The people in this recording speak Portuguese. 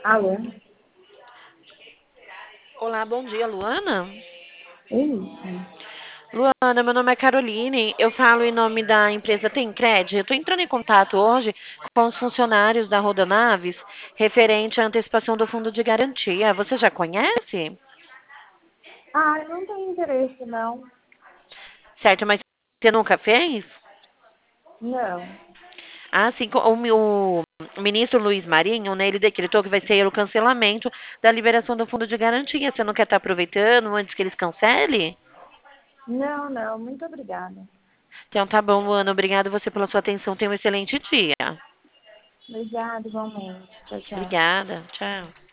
Alô? Olá, bom dia, Luana. Isso. Luana, meu nome é Caroline. Eu falo em nome da empresa Tencred. Eu estou entrando em contato hoje com os funcionários da Rodonaves referente à antecipação do fundo de garantia. Você já conhece? Ah, eu não tenho interesse, não. Certo, mas você nunca fez? Não. Ah, sim. O ministro Luiz Marinho, né, ele decretou que vai ser o cancelamento da liberação do fundo de garantia. Você não quer estar aproveitando antes que eles cancelem? Não, não. Muito obrigada. Então tá bom, Luana. Obrigada você pela sua atenção. Tenha um excelente dia. Obrigada, igualmente. Tchau, tchau. Obrigada. Tchau.